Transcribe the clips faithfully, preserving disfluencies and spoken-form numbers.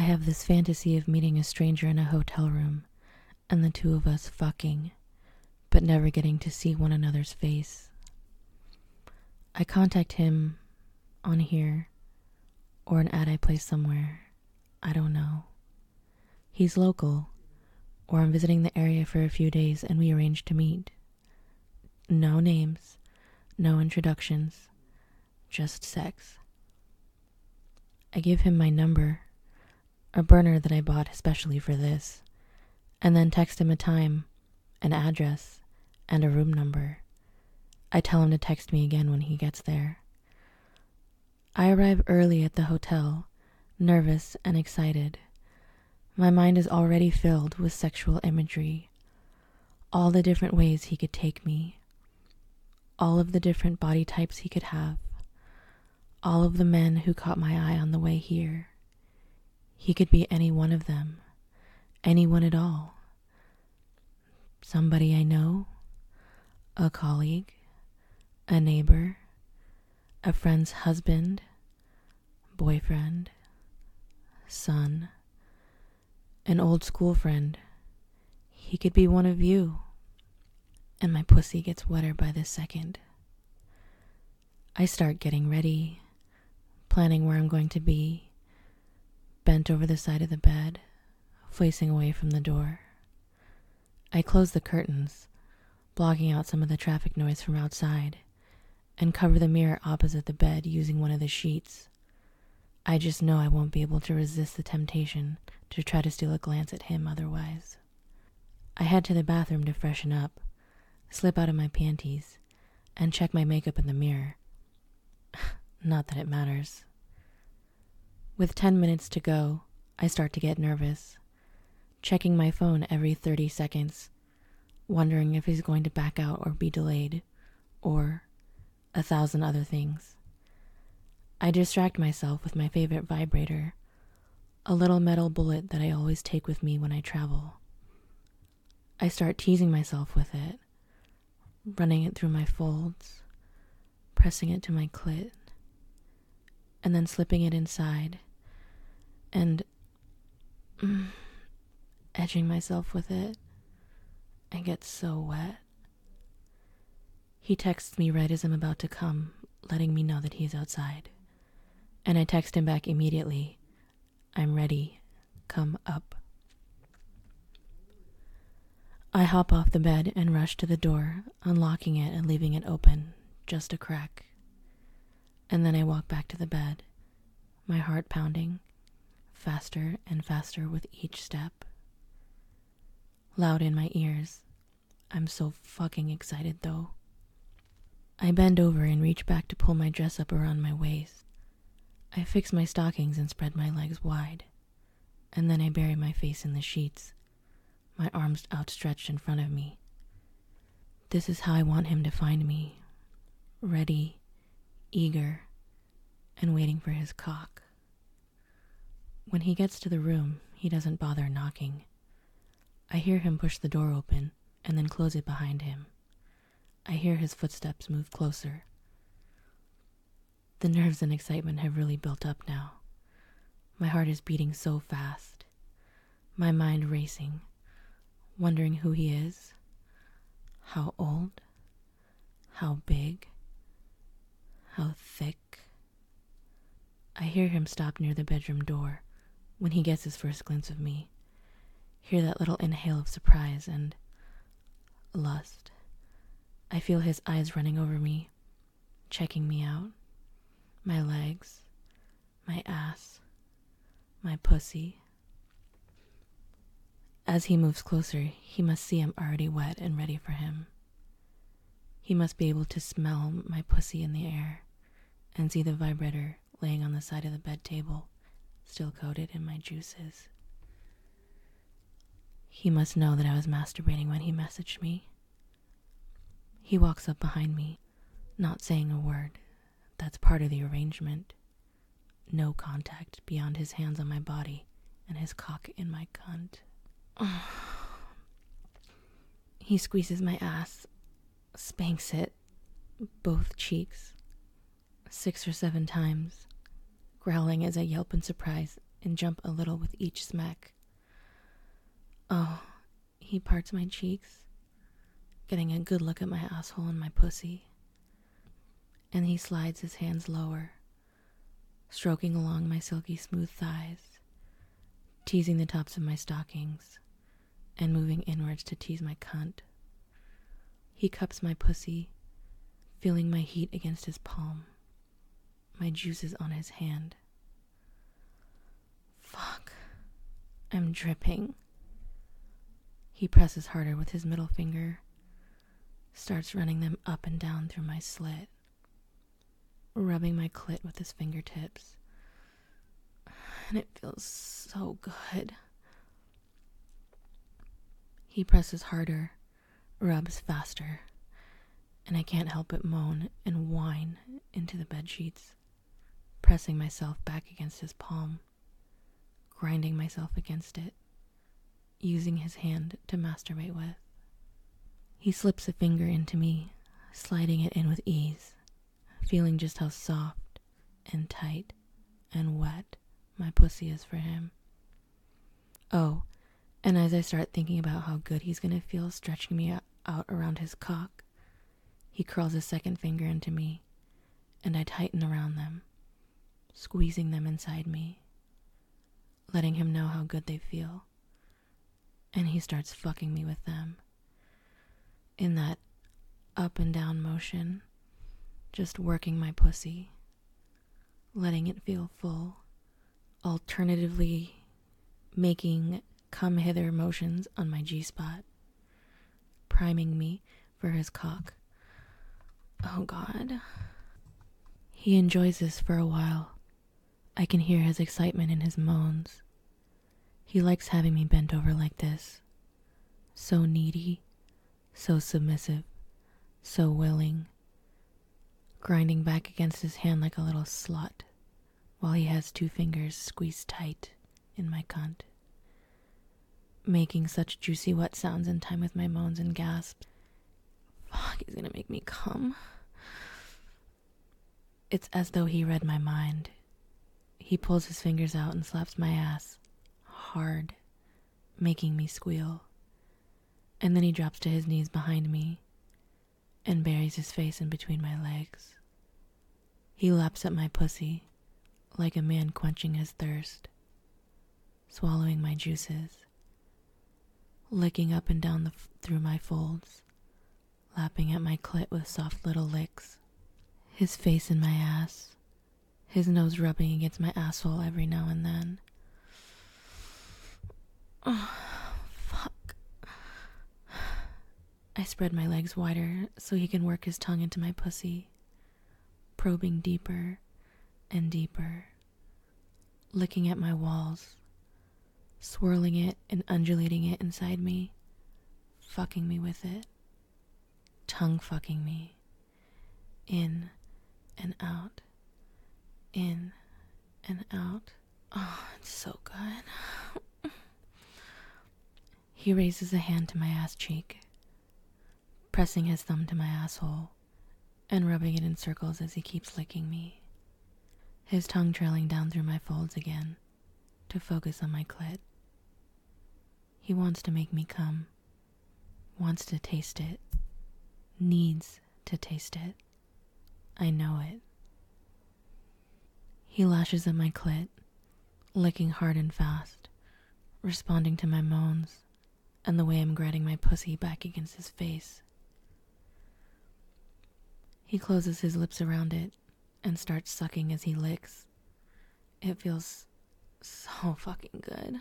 have this fantasy of meeting a stranger in a hotel room and the two of us fucking, but never getting to see one another's face. I contact him on here or an ad I placed somewhere. I don't know. He's local, or I'm visiting the area for a few days and we arrange to meet. No names, no introductions, just sex. I give him my number, a burner that I bought especially for this, and then text him a time, an address, and a room number. I tell him to text me again when he gets there. I arrive early at the hotel, nervous and excited. My mind is already filled with sexual imagery, all the different ways he could take me, all of the different body types he could have, all of the men who caught my eye on the way here. He could be any one of them, anyone at all. Somebody I know, a colleague, a neighbor, a friend's husband, boyfriend, son, an old school friend. He could be one of you. And my pussy gets wetter by the second. I start getting ready, planning where I'm going to be, bent over the side of the bed, facing away from the door. I close the curtains, blocking out some of the traffic noise from outside, and cover the mirror opposite the bed using one of the sheets. I just know I won't be able to resist the temptation to try to steal a glance at him otherwise. I head to the bathroom to freshen up, slip out of my panties, and check my makeup in the mirror. Not that it matters. With ten minutes to go, I start to get nervous, checking my phone every thirty seconds, wondering if he's going to back out or be delayed, or a thousand other things. I distract myself with my favorite vibrator, a little metal bullet that I always take with me when I travel. I start teasing myself with it, running it through my folds, pressing it to my clit, and then slipping it inside, and mm, edging myself with it. I get so wet. He texts me right as I'm about to come, letting me know that he's outside. And I text him back immediately. I'm ready. Come up. I hop off the bed and rush to the door, unlocking it and leaving it open, just a crack. And then I walk back to the bed, my heart pounding, faster and faster with each step. Loud in my ears. I'm so fucking excited though. I bend over and reach back to pull my dress up around my waist. I fix my stockings and spread my legs wide, and then I bury my face in the sheets, my arms outstretched in front of me. This is how I want him to find me, ready, eager, and waiting for his cock. When he gets to the room, he doesn't bother knocking. I hear him push the door open and then close it behind him. I hear his footsteps move closer. The nerves and excitement have really built up now. My heart is beating so fast, my mind racing, wondering who he is, how old, how big, how thick. I hear him stop near the bedroom door when he gets his first glimpse of me, hear that little inhale of surprise and lust. I feel his eyes running over me, checking me out, my legs, my ass, my pussy. As he moves closer, he must see I'm already wet and ready for him. He must be able to smell my pussy in the air and see the vibrator laying on the side of the bed table, still coated in my juices. He must know that I was masturbating when he messaged me. He walks up behind me, not saying a word. That's part of the arrangement. No contact beyond his hands on my body and his cock in my cunt. He squeezes my ass, spanks it, both cheeks, six or seven times, growling as I yelp in surprise and jump a little with each smack. Oh, he parts my cheeks, getting a good look at my asshole and my pussy. And he slides his hands lower, stroking along my silky smooth thighs, teasing the tops of my stockings, and moving inwards to tease my cunt. He cups my pussy, feeling my heat against his palm, my juices on his hand. Fuck, I'm dripping. He presses harder with his middle finger, starts running them up and down through my slit, rubbing my clit with his fingertips. And it feels so good. He presses harder, rubs faster, and I can't help but moan and whine into the bedsheets, pressing myself back against his palm, grinding myself against it, using his hand to masturbate with. He slips a finger into me, sliding it in with ease, feeling just how soft and tight and wet my pussy is for him. Oh, and as I start thinking about how good he's gonna feel stretching me out around his cock, he curls a second finger into me, and I tighten around them, squeezing them inside me, letting him know how good they feel. And he starts fucking me with them, in that up and down motion, just working my pussy, letting it feel full, alternatively making come hither motions on my G-spot, priming me for his cock. Oh God. He enjoys this for a while. I can hear his excitement in his moans. He likes having me bent over like this, so needy, so submissive, so willing, grinding back against his hand like a little slut, while he has two fingers squeezed tight in my cunt, making such juicy wet sounds in time with my moans and gasps. Fuck, he's gonna make me come. It's as though he read my mind. He pulls his fingers out and slaps my ass, hard, making me squeal. And then he drops to his knees behind me and buries his face in between my legs. He laps at my pussy like a man quenching his thirst, swallowing my juices, licking up and down the f- through my folds, lapping at my clit with soft little licks, his face in my ass, his nose rubbing against my asshole every now and then. Oh, fuck. I spread my legs wider so he can work his tongue into my pussy, probing deeper and deeper, licking at my walls, swirling it and undulating it inside me, fucking me with it, tongue fucking me, in and out, in and out. Oh, it's so good. He raises a hand to my ass cheek, pressing his thumb to my asshole and rubbing it in circles as he keeps licking me, his tongue trailing down through my folds again to focus on my clit. He wants to make me come, wants to taste it, needs to taste it. I know it. He lashes at my clit, licking hard and fast, responding to my moans and the way I'm grabbing my pussy back against his face. He closes his lips around it and starts sucking as he licks. It feels so fucking good.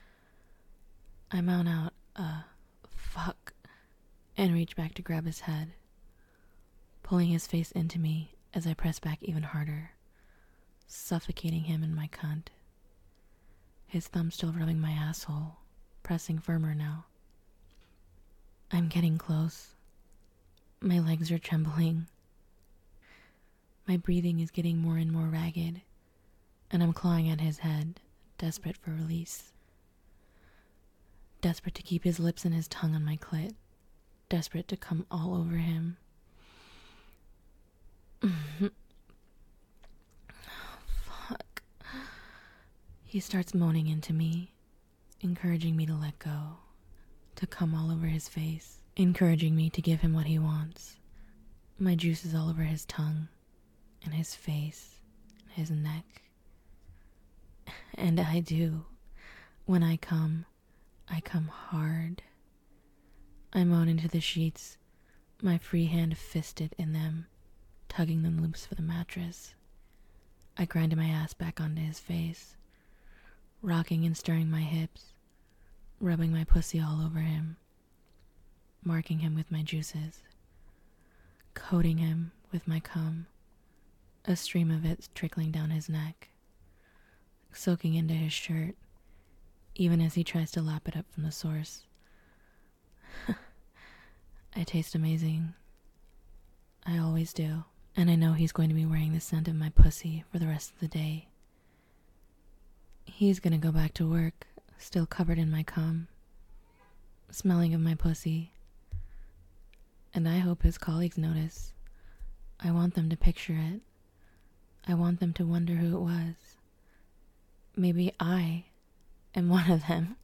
I mount out a fuck and reach back to grab his head, pulling his face into me as I press back even harder, suffocating him in my cunt. His thumb still rubbing my asshole, pressing firmer now. I'm getting close. My legs are trembling. My breathing is getting more and more ragged, and I'm clawing at his head, desperate for release. Desperate to keep his lips and his tongue on my clit. Desperate to come all over him. Fuck. He He starts moaning into me, encouraging me to let go, to come all over his face, encouraging me to give him what he wants. My juices all over his tongue, and his face, his neck. And I do. When I come, I come hard. I moan into the sheets, my free hand fisted in them, tugging them loose for the mattress. I grind my ass back onto his face, rocking and stirring my hips, rubbing my pussy all over him, marking him with my juices, coating him with my cum, a stream of it trickling down his neck, soaking into his shirt, even as he tries to lap it up from the source. I taste amazing. I always do. And I know he's going to be wearing the scent of my pussy for the rest of the day. He's gonna go back to work, still covered in my cum, smelling of my pussy. And I hope his colleagues notice. I want them to picture it. I want them to wonder who it was. Maybe I am one of them.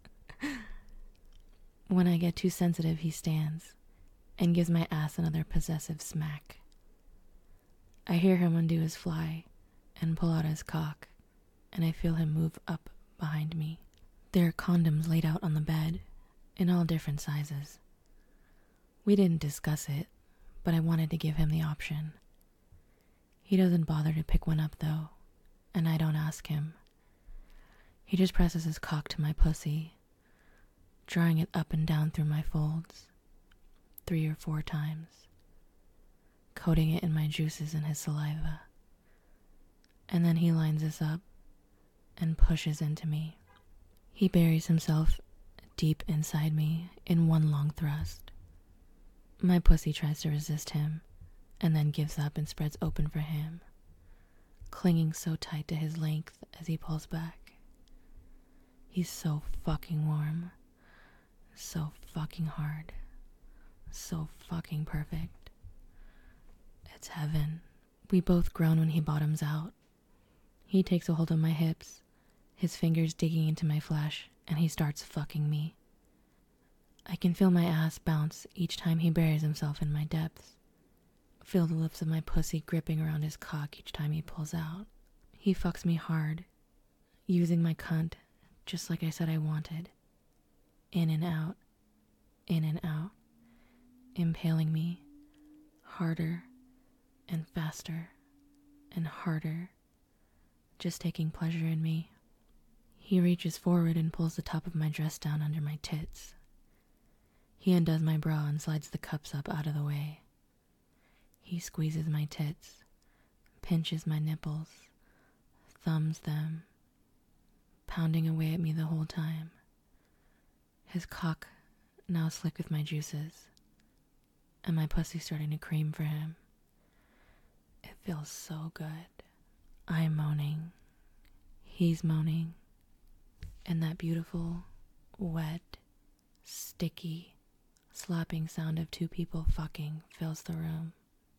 When I get too sensitive, he stands and gives my ass another possessive smack. I hear him undo his fly and pull out his cock, and I feel him move up behind me. There are condoms laid out on the bed, in all different sizes. We didn't discuss it, but I wanted to give him the option. He doesn't bother to pick one up, though, and I don't ask him. He just presses his cock to my pussy, drawing it up and down through my folds, three or four times, coating it in my juices and his saliva. And then he lines us up and pushes into me. He buries himself deep inside me in one long thrust. My pussy tries to resist him and then gives up and spreads open for him, clinging so tight to his length as he pulls back. He's so fucking warm, so fucking hard, so fucking perfect. It's heaven. We both groan when he bottoms out. He takes a hold of my hips, his fingers digging into my flesh, and he starts fucking me. I can feel my ass bounce each time he buries himself in my depths. Feel the lips of my pussy gripping around his cock each time he pulls out. He fucks me hard, using my cunt just like I said I wanted. In and out, in and out, impaling me harder and faster and harder, just taking pleasure in me. He reaches forward and pulls the top of my dress down under my tits. He undoes my bra and slides the cups up out of the way. He squeezes my tits, pinches my nipples, thumbs them, pounding away at me the whole time. His cock now slick with my juices, and my pussy starting to cream for him. It feels so good. I'm moaning. He's moaning. And that beautiful, wet, sticky, slapping sound of two people fucking fills the room.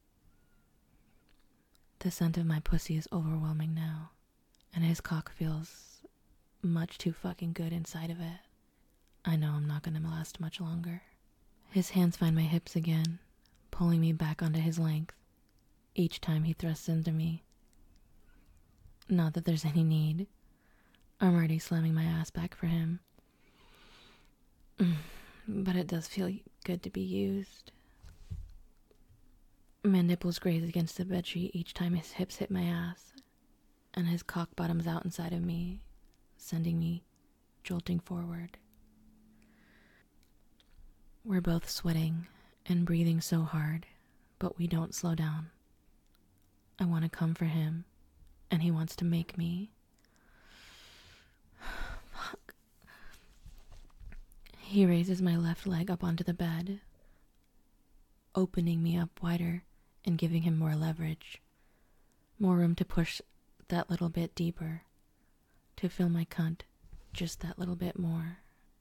The scent of my pussy is overwhelming now, and his cock feels much too fucking good inside of it. I know I'm not gonna last much longer. His hands find my hips again, pulling me back onto his length each time he thrusts into me. Not that there's any need. I'm already slamming my ass back for him. But it does feel good to be used. My nipples graze against the bedsheet each time his hips hit my ass, and his cock bottoms out inside of me, sending me jolting forward. We're both sweating and breathing so hard, but we don't slow down. I want to come for him, and he wants to make me. Fuck. He raises my left leg up onto the bed, opening me up wider and giving him more leverage, more room to push that little bit deeper, to fill my cunt just that little bit more.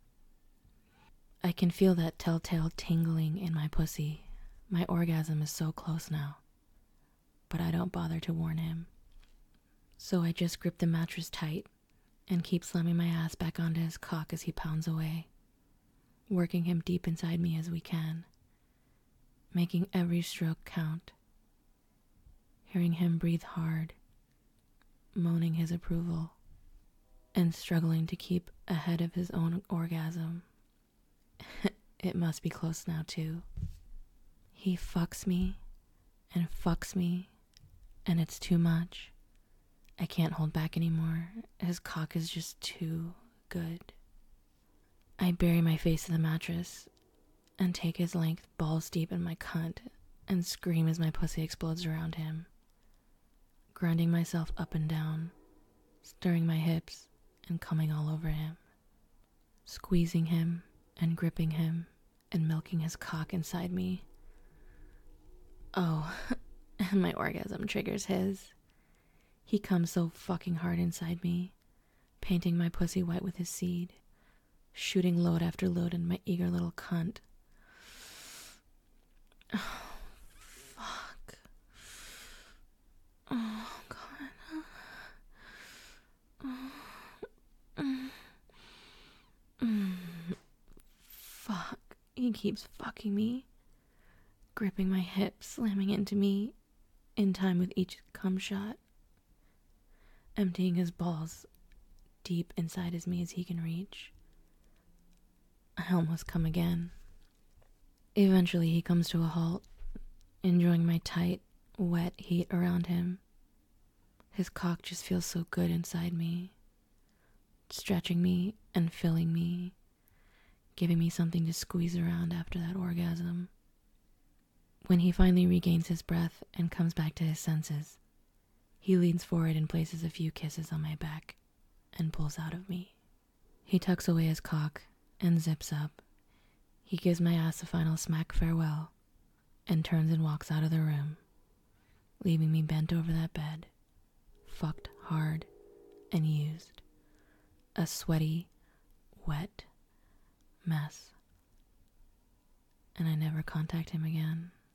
I can feel that telltale tingling in my pussy. My orgasm is so close now, but I don't bother to warn him. So I just grip the mattress tight and keep slamming my ass back onto his cock as he pounds away, working him deep inside me as we can, making every stroke count, hearing him breathe hard, moaning his approval, and struggling to keep ahead of his own orgasm. It must be close now, too. He fucks me and fucks me, and it's too much. I can't hold back anymore. His cock is just too good. I bury my face in the mattress and take his length balls deep in my cunt and scream as my pussy explodes around him, grinding myself up and down, stirring my hips and coming all over him, squeezing him and gripping him and milking his cock inside me. Oh, and my orgasm triggers his. He comes so fucking hard inside me, painting my pussy white with his seed, shooting load after load in my eager little cunt. Oh, fuck. Oh, God. Oh. Mm. Mm. Fuck. He keeps fucking me, gripping my hips, slamming into me in time with each cum shot, emptying his balls deep inside as me as he can reach. I almost come again. Eventually he comes to a halt, enjoying my tight, wet heat around him. His cock just feels so good inside me, stretching me and filling me, giving me something to squeeze around after that orgasm. When he finally regains his breath and comes back to his senses, he leans forward and places a few kisses on my back and pulls out of me. He tucks away his cock and zips up. He gives my ass a final smack farewell and turns and walks out of the room, leaving me bent over that bed, fucked hard and used, a sweaty, wet mess. And I never contact him again.